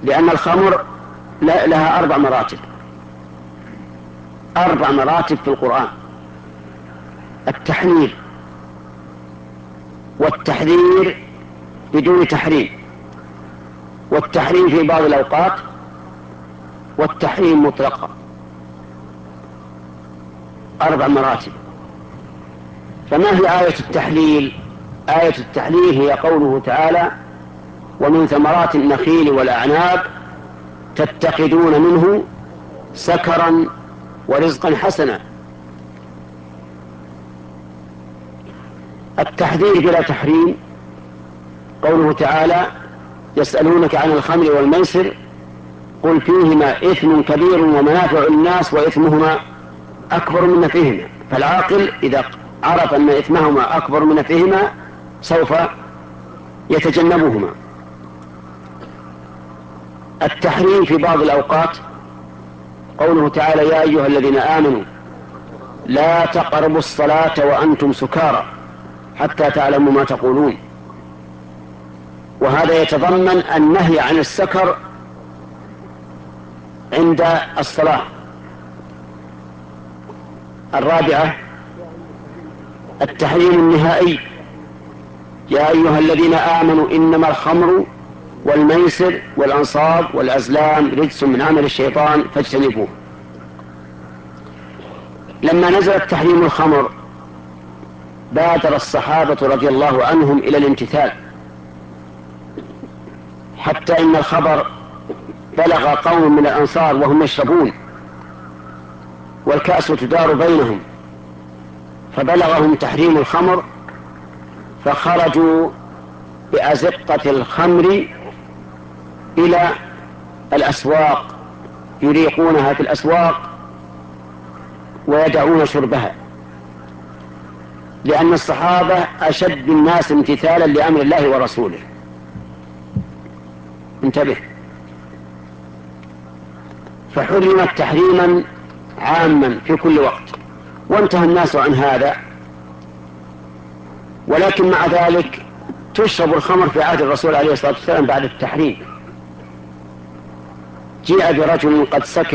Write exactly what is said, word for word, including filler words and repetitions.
لأن الخمر لها أربع مراتب أربع مراتب في القرآن: التحليل والتحذير بدون تحريم، والتحريم في بعض الأوقات، والتحريم مطلقا. أربع مراتب. فما هي آية التحليل؟ آية التحليل هي قوله تعالى: ومن ثمرات النخيل والأعناب تتخذون منه سكرا ورزقا حسنا. التحذير بلا تحريم قوله تعالى: يسألونك عن الخمر والميسر قل فيهما إثم كبير ومنافع للناس وإثمهما أكبر من نفعهما. فالعاقل إذا عرف أن إثمهما أكبر من نفعهما سوف يتجنبهما. التحريم في بعض الأوقات قوله تعالى: يا أيها الذين آمنوا لا تقربوا الصلاة وأنتم سكارى حتى تعلموا ما تقولون. وهذا يتضمن النهي عن السكر عند الصلاة. الرابعة التحريم النهائي: يا أيها الذين آمنوا إنما الخمر والميسر والأنصاب والأزلام رجس من عمل الشيطان فاجتنبوه. لما نزل تحريم الخمر بادر الصحابة رضي الله عنهم إلى الامتثال، حتى إن الخبر بلغ قوم من الأنصار وهم يشربون والكأس تدار بينهم، فبلغهم تحريم الخمر فخرجوا بأزقة الخمر إلى الأسواق يريقونها في الأسواق ويدعون شربها، لأن الصحابة أشد الناس امتثالا لأمر الله ورسوله. انتبه. فحرمت تحريما عاما في كل وقت وانتهى الناس عن هذا، ولكن مع ذلك تشرب الخمر في عهد الرسول عليه الصلاة والسلام بعد التحريم. جاء برجل قد سكر